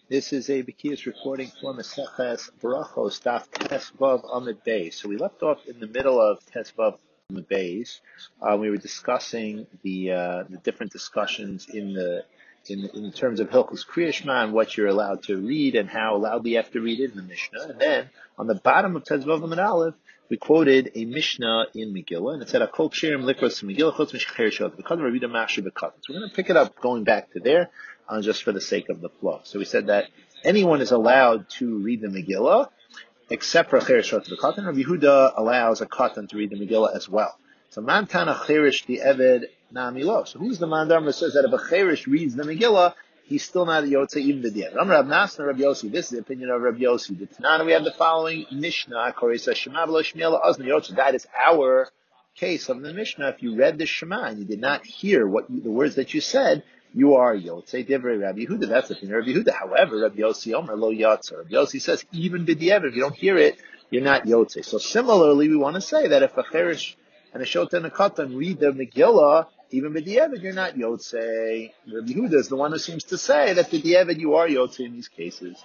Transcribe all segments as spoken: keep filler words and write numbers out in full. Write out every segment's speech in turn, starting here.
This is a Bekias recording for Maseches Brachos Daf Tesvav Amud Beis. So we left off in the middle of Tesvav Amud Beis. Uh, we were discussing the uh, the different discussions in the in in terms of Hilchos Kriya Shema and what you're allowed to read and how loudly you have to read it in the Mishnah. And then on the bottom of Tesvav Amud Aleph, we quoted a Mishnah in Megillah, and it said, "Akol ksherim likros Megillah chutz mishcher shot because Rabbi Yehuda machshir b'katan." So we're going to pick it up going back to there. Uh, just for the sake of the flow. So we said that anyone is allowed to read the Megillah, except for a Cherish Shot the Katan. Rabbi Yehuda allows a Katan to read the Megillah as well. So Man Tana Cherish the Eved Namilo. So who's the Man Dharma says that if a Cherish reads the Megillah, he's still not a Yotze even the Eved. Ram Rab Nasna Rabbi Yossi. This is the opinion of Rabbi Yossi. The Tanana we have the following Mishnah. Koresa Shema V'lo Shmiel Ozna Yotze. That is our case of the Mishnah. If you read the Shema and you did not hear what you, the words that you said, you are Yotzei Divrei Rabbi Yehuda. That's the opinion of Rabbi Yehuda. However, Rabbi Yossi Omer Lo Yotzer. Rabbi Yossi says even b'diavad, if you don't hear it, you're not Yotzei. So similarly, we want to say that if a Cherish and a Shota and a Katan read the Megillah, even b'diavad, you're not Yotzei. Rabbi Yehuda is the one who seems to say that b'diavad you are Yotzei in these cases.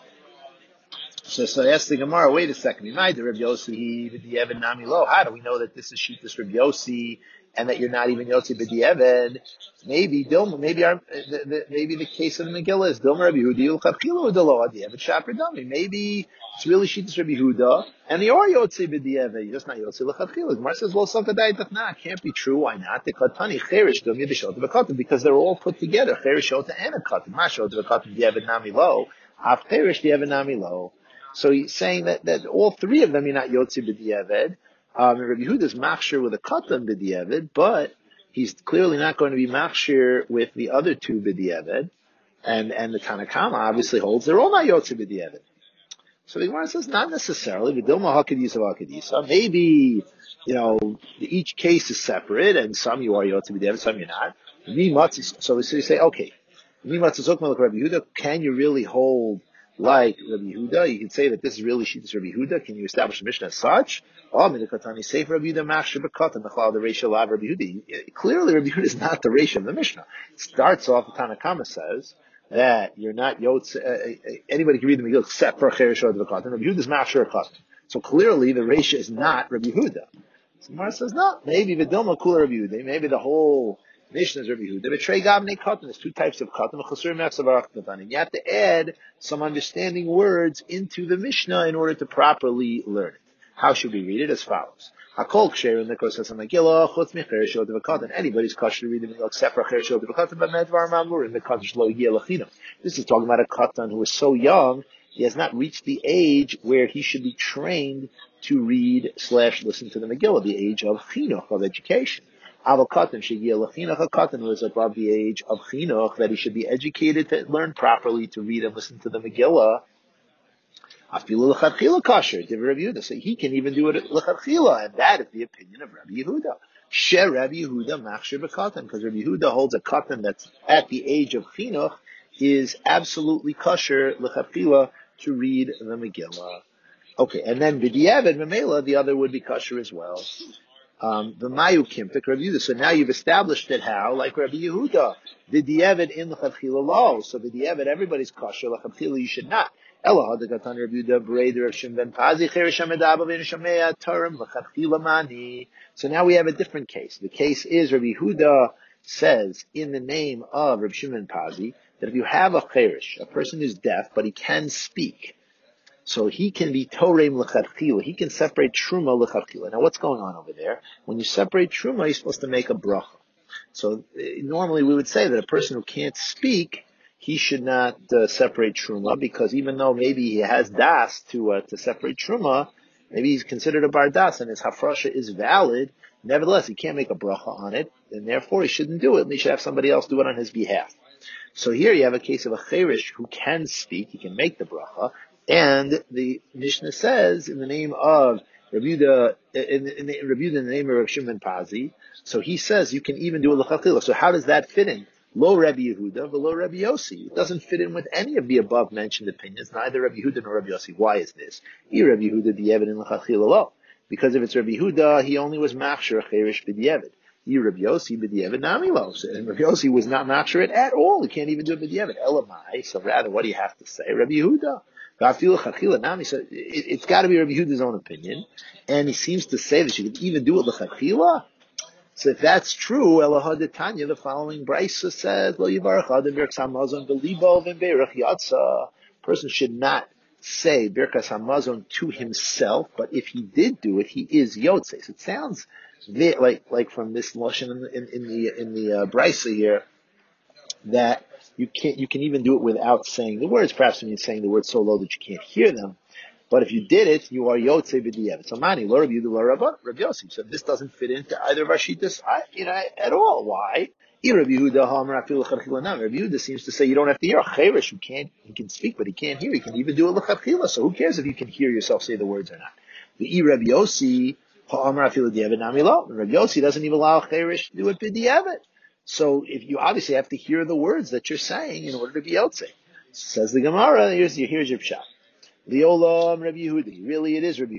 So, so I asked the Gemara, wait a second, we might Rabbi Yossi b'diavad nami lo. How do we know that this is Shitas Rabbi Yossi and that you're not even Yotzi b'diavad? Maybe Dilma, maybe our, the, the, maybe the case of the Megillah is Dilma Rabbi Yehuda Yulchachilo Udalo Adiavad Shapar Dami. Maybe it's really Shitas Rabbi Yehuda and you are Yotzi b'diavad. You're just not Yotzi l'chachilo. Gemara says, well, Sakadai Tachna, it can't be true. Why not? The Katani Cherish Dum Yidishot B'Katan, because they're all put together. Cherish Shota and a Katan. Mashot B'Katan B'diavad Nami Lo. Haf Cherish B'diavad Nami Lo. So he's saying that, that all three of them you're not Yotzi b'diavad. Um, Rabbi Yehuda is machshir with a katan b'diavad, but he's clearly not going to be machshir with the other two b'diavad. And, and the Tanakama obviously holds they're all not Yotzi b'diavad. So the Gemara says not necessarily. V'dilma hakadisa v'hakadisa. Maybe, you know, each case is separate and some you are Yotzi b'diavad, some you're not. So we say, okay, Rabbi Yehuda, can you really hold like Rabbi Yehuda? You can say that this is really Shitas Rabbi Yehuda. Can you establish a Mishnah as such? Oh, Minakatani, say for Rabbi Yehuda, Machshir B'Katan, Mechal, the Reisha Lav Rabbi Yehuda. Clearly, Rabbi Yehuda is not the Reisha of the Mishnah. It starts off, the Tanakama says that you're not Yotz, uh, anybody can read the Megillah except for Cherish or B'Katan. Rabbi Yehuda is Machshir B'Katan. So clearly, the Reisha is not Rabbi Yehuda. So Mara says, no, maybe V'dilma Kula Rabbi Yehuda, maybe the whole Mishnah is Rabbi Yehuda. Betrei Gavnei Katan. There's two types of Katan. And you have to add some understanding words into the Mishnah in order to properly learn it. How should we read it? As follows. Hakol ksherim nikros as a Megillah chutz micheresh od v'katan. Anybody's kosher to read the Megillah except for cheresh od v'katan, but medvar mamlurim v'katan shlo yeh lachinam. This is talking about a Katan who is so young, he has not reached the age where he should be trained to read slash listen to the Megillah, the age of chinuch, of education. Aval Katan sheyeh lechinuch, a Katan who is above the age of chinuch, that he should be educated to learn properly to read and listen to the Megillah. Afilu l'chadchila kasher, Divrei Rabbi Yehuda. So he can even do it l'chadchila, and that is the opinion of Rabbi Yehuda. She Rabbi Yehuda machshir b'katan, because Rabbi Yehuda holds a katan that's at the age of chinuch is absolutely kasher l'chadchila to read the Megillah. Okay, and then b'diavad memela, the other would be kasher as well. Um, the Mayu Kimtik Rabbi Yehuda. So now you've established it how, like Rabbi Yehuda, the diavad in l'chadchila lo. So the diavad, everybody's kosher, l'chadchila you should not. Ela hadagatan Rabbi Yehuda breder of Shim ben Pazi cheresh hamedaba v'nishamea tarim l'chadchila mani. So now we have a different case. The case is Rabbi Yehuda says in the name of Rabbi Shimon Pazi that if you have a cheresh, a person who's deaf but he can speak, so he can be Torem l'chadchila. He can separate Truma l'chadchila. Now what's going on over there? When you separate Truma, you're supposed to make a bracha. So uh, normally we would say that a person who can't speak, he should not uh, separate Truma, because even though maybe he has das to uh, to separate Truma, maybe he's considered a bar das and his hafrasha is valid, nevertheless he can't make a bracha on it, and therefore he shouldn't do it, and he should have somebody else do it on his behalf. So here you have a case of a cherish who can speak, he can make the bracha, and the Mishnah says in the name of Rabbi Yehuda, in, in, in Rabbi Yehuda, in the name of Rabbi Shimon Pazi, so he says you can even do a l'chadchila. So how does that fit in? Lo Rabbi Yehuda, v'lo Rabbi Yossi. It doesn't fit in with any of the above mentioned opinions, neither Rabbi Yehuda nor Rabbi Yossi. Why is this? I Rabbi Yehuda di'evid in l'chadchila lo. Because if it's Rabbi Yehuda, he only was machshir cherish b'di'evid. Rabbi Yossi b'diavad namilo. And Rabbi Yossi was not machsheret at all. He can't even do it b'diavad. Elamai. So rather, what do you have to say? Rabbi Yehuda. So it, it's got to be Rabbi Yehuda's own opinion, and he seems to say that you can even do it l'chachila. So if that's true, Elahad Tanya, the following brisa says, "Lo yivarach adam birkas hamazon b'libo v'berach yatsa." Person should not say birkas hamazon to himself, but if he did do it, he is yotze. So it sounds like like from this lashon in, in, in the in the uh, brisa here that you can't you can even do it without saying the words. Perhaps when you're saying the words so low that you can't hear them. But if you did it, you are yotze b'diavad. So mani lo Rabbi Yehuda lo Rabbi Yossi. So this doesn't fit into either of our shittas, you know, at all. Why? Rabbi Yehuda seems to say you don't have to hear a cherish. You can't. He can speak, but he can't hear. He can even do it l'chachila. So who cares if you can hear yourself say the words or not? The Rabbi Yossi Rabbi Yossi doesn't even allow a cherish to do it b'diavad. So if you obviously have to hear the words that you're saying in order to be yotze. Says the Gemara. Here's your here's your pshat. The Olam Rabbi Yehuda. Really, it is Rabbi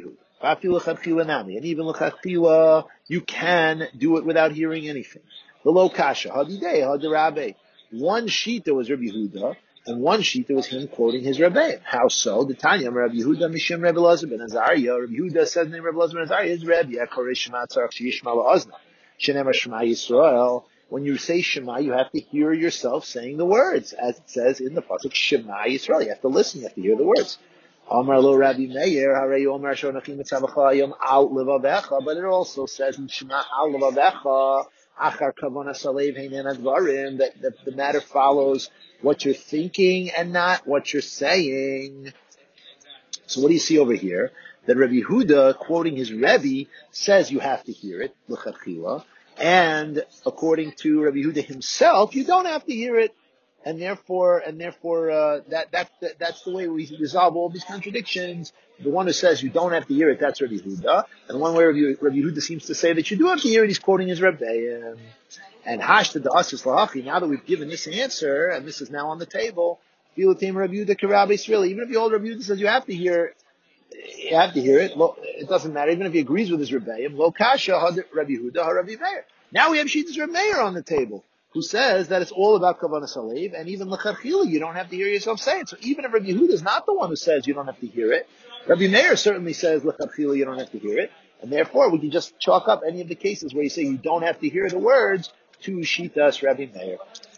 Yehuda. And even l'chachila, you can do it without hearing anything. The lo kasha hadidei hadirabe. One sheet there was Rabbi Yehuda, and one sheet there was him quoting his Rabbi. How so? The Tanya Rabbi Yehuda Mishim Rabbi Elazar ben Azariah. Rabbi Yehuda says the name Rabbi Elazar ben Azariah is Rabbi. Yakorei Shema Tzarach Sheyishma La'azna. Shenemar Shema Yisrael. When you say Shema, you have to hear yourself saying the words, as it says in the pasuk Shema Yisrael. You have to listen. You have to hear the words. Amar lo Rabbi Meir, Harei Omer Shonachim Mitzavacha Yom Al Levavecha, but it also says in Shema Al Levavecha, Achar Kavana Salev Heinen Advarim, that the, the matter follows what you're thinking and not what you're saying. So what do you see over here? That Rabbi Yehuda, quoting his Rebbe, says you have to hear it, l'chachila, and according to Rabbi Yehuda himself, you don't have to hear it. And therefore, and therefore, uh, that, that, that, that's the way we resolve all these contradictions. The one who says you don't have to hear it, that's Rabbi Yehuda. And the one where Rabbi, Rabbi Yehuda seems to say that you do have to hear it, he's quoting his Rebbe. And Hashta da Asus Lahachi, now that we've given this answer, and this is now on the table, Filatim Rabbi Yehuda Karabbi Israeli, even if the old Rabbi Yehuda says you have to hear you have to hear it, it doesn't matter, even if he agrees with his Rebbe, Lo Kasha Rabbi Yehuda Rabbi Meir. Now we have Shittas Rabbi Meir on the table, who says that it's all about Kavanah Salev, and even l'chachila, you don't have to hear yourself say it. So even if Rabbi Yehuda is not the one who says you don't have to hear it, Rabbi Meir certainly says l'chachila, you don't have to hear it, and therefore we can just chalk up any of the cases where you say you don't have to hear the words to Shitas Rabbi Meir.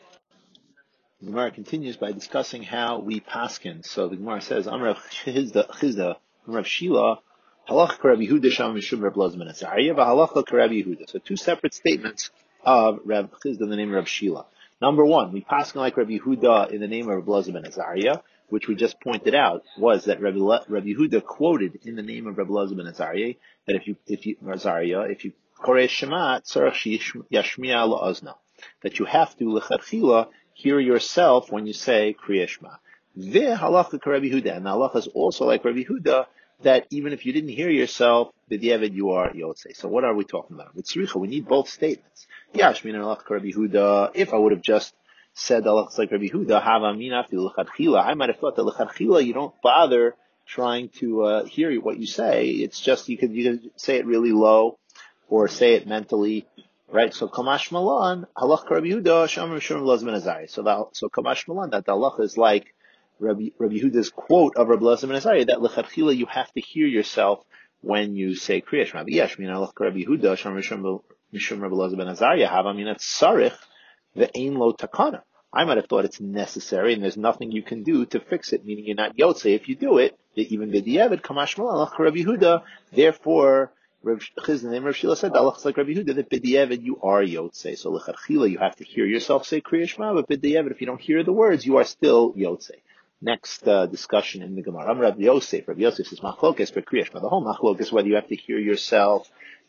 The Gemara continues by discussing how we paskin. So the Gemara says, Amrav Chizda, Chizda, Amrav Shila, Halach Rabbi Yehuda Sham Mishum Reb Elazar ben Azariah, Halach Rabbi Yehuda. So two separate statements of Reb Chizda in the name of Reb Shila. Number one, we paskin like Rabbi Yehuda in the name of Reb Elazar ben Azariah, which we just pointed out was that Rabbi, Le, Rabbi Yehuda quoted in the name of Reb Elazar ben Azariah that if you, if you, Azariah, if you Korei Shema, Tzarach Yashmiya La'azna, that you have to l'chachila hear yourself when you say Kriya Shema. The halacha ka Rabbi Yehuda, and the halacha is also like Rabbi Yehuda, that even if you didn't hear yourself, b'diavad you are yotze. So what are we talking about? With tzricha, we need both statements. Yashmin halacha ka Rabbi Yehuda. If I would have just said halacha like Rabbi Yehuda, hava mina fi l'chadchila, I might have thought that l'chadchila you don't bother trying to uh, hear what you say. It's just you could you could say it really low, or say it mentally. Right, so Kamash Malan, Halach Rabbi Yehuda, Shamar Mishum Elazar ben Azariah. So that, so Kamash Malan, that the halacha is like Rabbi, Rabbi Yehuda's quote of Rabbi Elazar ben Azariah, that lechatchila you have to hear yourself when you say Kriya Shema. Yes, I mean Halach Rabbi Yehuda, Shamar Mishum Rabbi Elazar ben Azariah, have I mean it's sarich ve'ein lo takana. I might have thought it's necessary, and there's nothing you can do to fix it. Meaning you're not yotze if you do it. Even b'diavad Kamash Malan, Halach Rabbi Yehuda. Therefore, Rav Chizda, the name Rav Shila said, "Allah like Rabbi Yehuda that b'diavad you are yotze." So lechatchila you have to hear yourself say Kriya Shema, but b'diavad if you don't hear the words, you are still yotze. Next uh, discussion in the Gemara. I'm Rabbi Yosef. Rabbi Yosef says machlokes for Kriya Shema. The whole machlokes whether you have to hear yourself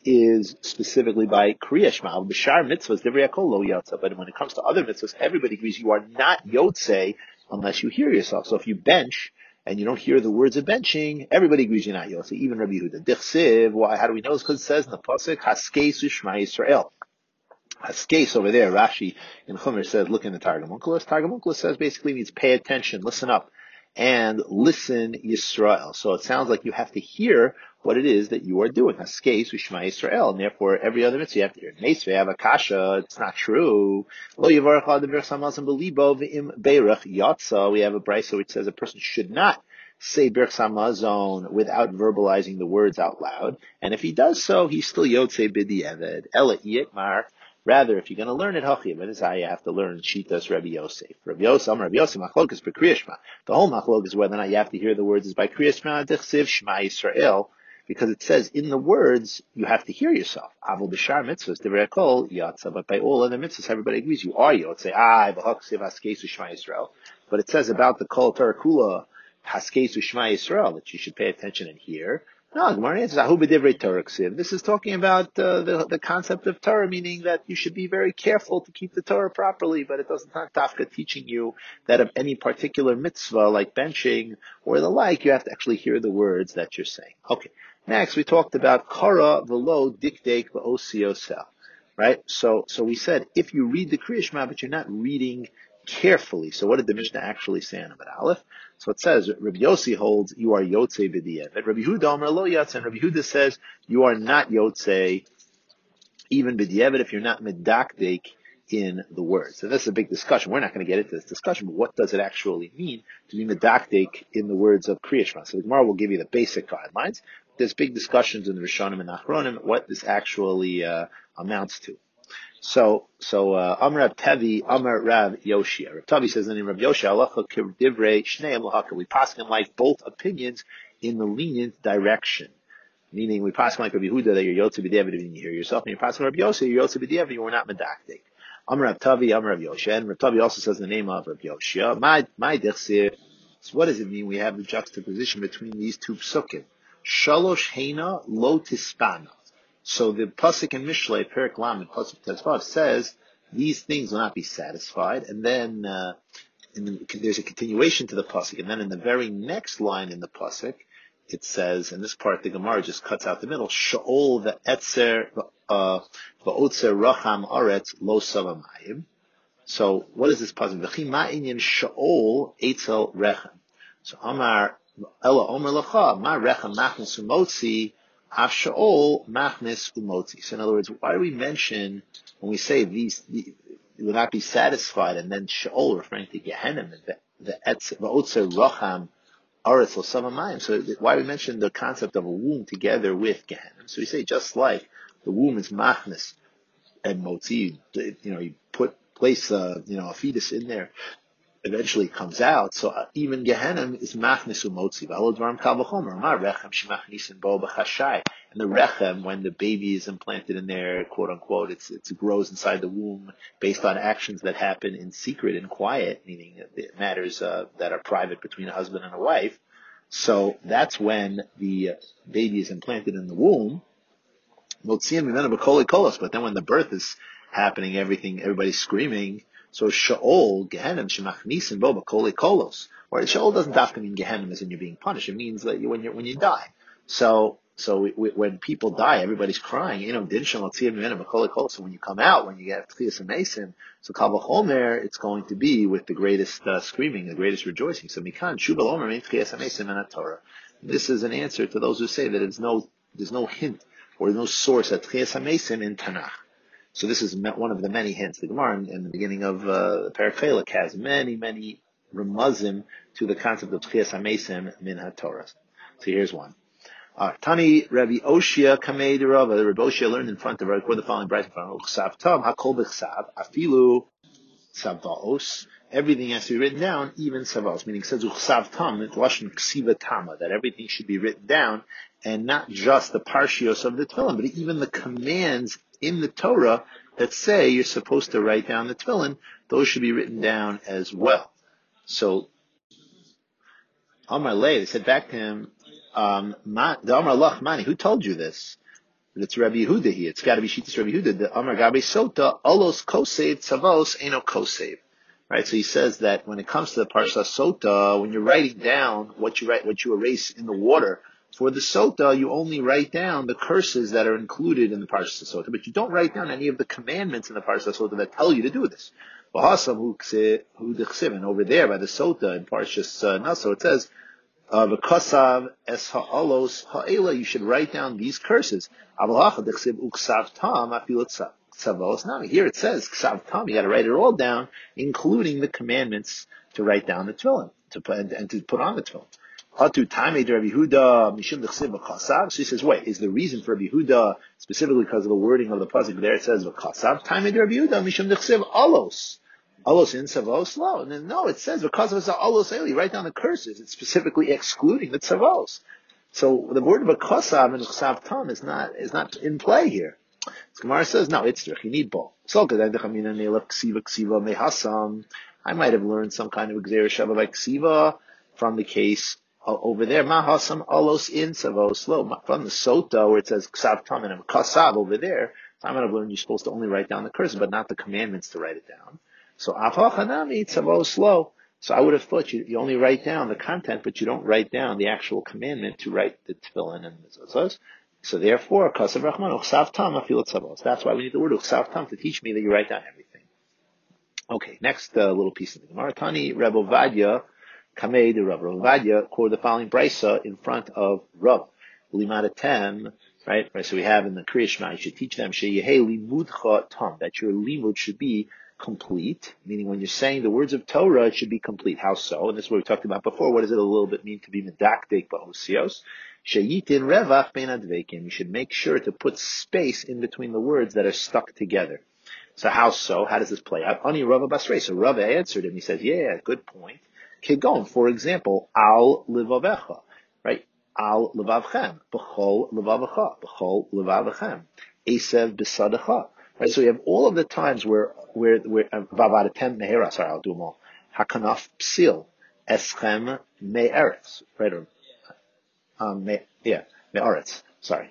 is specifically by Kriya Shema. B'shar mitzvahs divrei hakol lo yotze. But when it comes to other mitzvahs, everybody agrees you are not yotze unless you hear yourself. So if you bench and you don't hear the words of benching, everybody agrees you're not yotze, even Rabbi Yehuda. Dichsiv, why, how do we know this? Because it says in the pasuk, Haskeis Shema Yisrael. Haskeis over there, Rashi in Chumash says, look in the Targum Onkelos. Targum Onkelos says basically means pay attention, listen up. and listen Yisrael. So it sounds like you have to hear what it is that you are doing. Haskeis u'shma Yisrael, and therefore every other mitzvah you have to hear. Meisvei avakasha, it's not true. Lo yivarach ad b'rach samazim b'libo v'im beirach yatsa. We have a brisa which says a person should not say Birch Samazon without verbalizing the words out loud. And if he does so, he's still Yotze B'di'eved. Ela Yitmar. Rather, if you're going to learn it, Hachiv, it is how you have to learn Shitas Rabbi Yosef. Rabbi Yosef, Rabbi Yosef, Machlok is B'kriyashma. The whole Machlok is whether or not you have to hear the words is by Kriyashma, Dechsiv, Shema Yisrael, because it says in the words, you have to hear yourself. Avol B'shar mitzvahs, Divrei Kol, Yatza, but by all other mitzvahs, everybody agrees you are Yotze. Ah, B'haksiv, Haskesu, Shema Yisrael. But it says about the Kol Torah Kula, Haskesu Shema Yisrael, that you should pay attention and hear. No, Gemara answers, Ahu b'divrei Torah ksiv. This is talking about uh, the the concept of Torah, meaning that you should be very careful to keep the Torah properly, but it doesn't not tafka teaching you that of any particular mitzvah, like benching or the like, you have to actually hear the words that you're saying. Okay. Next, we talked about Kara v'lo dikdek v'osiosel. Right? So, so we said, if you read the Kriya Shema, but you're not reading carefully. So what did the Mishnah actually say on Amud Aleph? So it says, Rabbi Yossi holds, you are Yotzei B'di'eved. Rabbi Huda Omer Lo Yatz, and Rabbi Huda says, you are not Yotzei, even B'di'eved, if you're not Medakdek in the words. So this is a big discussion. We're not going to get into this discussion, but what does it actually mean to be Medakdek in the words of Kriya Shema? So the Gemara will give you the basic guidelines. There's big discussions in the Rishonim and Achronim, what this actually uh, amounts to. So, so, uh, Amar Rav Tevi, Amar Rav Yoshia. Rav Tevi says in the name of Yoshia, Halacha Divrei Shnei Lahaka. We pass him like both opinions in the lenient direction. Meaning, we pass him like Rabbi Yehuda that you're Yotze B'di'eved and you hear yourself, and you pass him Rabbi Yoshia, you're Yotze B'di'eved, you were not Medakdek. Amar Rav Tevi, Amar Rav Yoshia. And Rav Tevi also says the name of Rav Yoshia. My, my Dechsir. So what does it mean? We have the juxtaposition between these two psukim. Shalosh Heina Lo Tispana. So the pasuk in Mishlei, Perik Lamed, pasuk Tezvav says these things will not be satisfied, and then uh, in the, there's a continuation to the pasuk, and then in the very next line in the pasuk, it says, and this part the Gemara just cuts out the middle, Sha'ol ve'etzer uh, ve'otzer racham aretz lo savamayim. So what is this pasuk? V'chi ma'inyan Sha'ol etzel rechem. So Amar Ella Omer Lacha Ma Rechem Machnes Umotzi. Afsha'ol machnis umotzi. So in other words, why do we mention when we say these, the, will not be satisfied, and then Sha'ol referring to Gehenim, the the Otzer Racham Aretz L'Samamayim. So why do we mention the concept of a womb together with Gehenim? So we say just like the womb is machnis and motzi, you know, you put place uh, you know a fetus in there. Eventually comes out, so uh, even Gehenim is machnis umotzi. V'alodvarim kal v'chomer. Ma rechem shemachnisin bo b'chashai. And the rechem, when the baby is implanted in there, quote unquote, it's it's it grows inside the womb based on actions that happen in secret and quiet, meaning it matters uh, that are private between a husband and a wife. So that's when the uh, baby is implanted in the womb. Motziim v'menu b'koli kolos. But then when the birth is happening, everything, everybody's screaming. So Sha'ol, Gehenim, Shemachnisin, Bo, Bakoli, Kolos. Or Sha'ol doesn't have to mean Gehenim as in you're being punished. It means that you, when you when you die. So, so we, we, when people die, everybody's crying. You know, Din Shematziyim, Gehenim, Bakoli, Kolos. So when you come out, when you get Tchias and Mason, so Kal V'chomer, it's going to be with the greatest uh, screaming, the greatest rejoicing. So Mikan, Shubal Omer, Mein Tchias and Mason, and Torah. This is an answer to those who say that there's no, there's no hint or no source at Tchias and Mason in Tanakh. So this is one of the many hints. The Gemara in, in the beginning of uh, Perek Chelek has many, many remuzim to the concept of Tchias HaMesim min HaTorah. So here's one. Uh, Tani Rabbi Oshia Kamei de Rava. Rabbi Oshia learned in front of her, quote the following bright in front of her. Chsav Tam HaKol B'chsav Afilu Savaos. Everything has to be written down, even Savaos. Meaning it says Chsav Tam, it's Lashon Ksiva Tama, that everything should be written down, and not just the parshios of the Tefillin, but even the commands in the Torah that say you're supposed to write down the Tefillin, those should be written down as well. So, Amar Lei, they said back to him, um, the Amar Lach Mani, who told you this? It's Rabbi Yehuda here. It's got to be Shittas Rabbi Yehuda. The Amar Gabi Sota, Olos Kosev, Tzavos, Eno Kosev. Right, so he says that when it comes to the Parsha Sota, when you're writing down what you write, what you erase in the water, for the Sota, you only write down the curses that are included in the Parsha Sota, but you don't write down any of the commandments in the Parsha Sota that tell you to do this. And over there by the Sota in Parshas uh, Naso, it says, uh, v'kasav es ha'alos ha'ela, you should write down these curses. Avalacha dechsiv uksav tam afilut tzavos. Now here it says ksav tam, you got to write it all down, including the commandments to write down the tefillin, to put, and, and to put on the tefillin. Hatu Taimei Rabbi Yehuda Mishum Dechsiv v'kasav. So he says, wait, is the reason for Rabbi Yehuda specifically because of the wording of the pasuk there? It says v'kasav Taimei Rabbi Yehuda Mishum Dechsiv alos. Alos in Savos? No. And then, no, it says because of the Alos Eli, write down the curses. It's specifically excluding the Tzavos. So the word of a Kosav and Chsav Tam is not, is not in play here. So Gemara says, no, it's true. You need both. So, I might have learned some kind of Gzeir Shava by Ksiva from the case over there. Mahasam Alos in Savos. From the Sota where it says Ksav Tam and Kosav over there. I might have learned you're supposed to only write down the curses, but not the commandments to write it down. So Afachanami Tzavos slow. So I would have thought you, you only write down the content, but you don't write down the actual commandment to write the tefillin and the zazos. So therefore, Kasav Rahman Uchsav Tam Afil Tzavos. That's why we need the word Uchsav Tam to teach me that you write down everything. Okay, next uh, little piece of the Gemara. Tani Reb Ovadia Kamei the Rav. Ovadia quoted the following brisa in front of Rav. Limadatem. Right, right. So we have in the Kriya Shema, you should teach them Sheyehei Limudcha Tam, that your limud should be complete, meaning when you're saying the words of Torah, it should be complete. How so? And this is what we talked about before. What does it a little bit mean to be medakdek ba'osios? Sheyitin revach ben advekim. You should make sure to put space in between the words that are stuck together. So how so? How does this play out? Ani Rava Basrei. So Rava answered him. He says, yeah, good point. Kegon, for example, al livavecha, right? Al levavchem, b'chol levavacha, b'chol levavachem, esev b'sadacha. Right, so we have all of the times where where where vavadetem mehera. Sorry, I'll do them all. Hakanaf psil, eschem me'eretz. Right, or um, me, yeah, me'eretz. Sorry.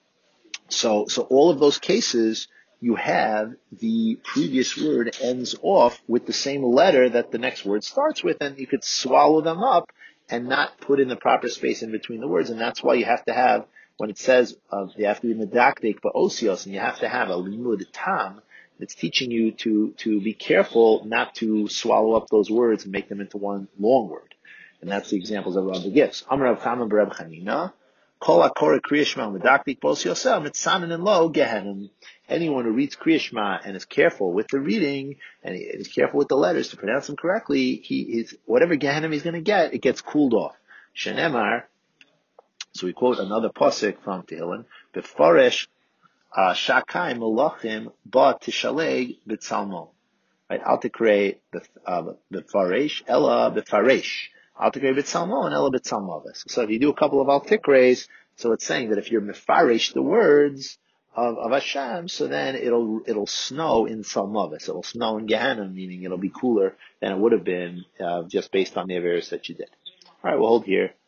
So so all of those cases, you have the previous word ends off with the same letter that the next word starts with, and you could swallow them up and not put in the proper space in between the words, and that's why you have to have, when it says uh, you have to be medakdek ba'osios, and you have to have a limud tam, it's teaching you to to be careful not to swallow up those words and make them into one long word. And that's the examples that Rabbi gives. Amar Rav Chama b'Reb Chanina, Kol HaKoreh Kriya Shema medakdek ba'osiosel mitzanin and lo gehenim. Anyone who reads Kriya Shema and is careful with the reading and is careful with the letters to pronounce them correctly, he is whatever Gehenim he's going to get, it gets cooled off. Shenemar. So we quote another pasuk from Tehillim: "Befaresh shakai melachim ba tishaleg b'tzalmon." Right? Al tikrei befaresh ella befaresh. Al tikrei b'tzalmon ella b'tzalmavis. So if you do a couple of al tikreis, so it's saying that if you're mefaresh the words of, of Hashem, so then it'll it'll snow in Salmavis. It'll snow in Gehenna, meaning it'll be cooler than it would have been uh, just based on the Averis that you did. All right, we'll hold here.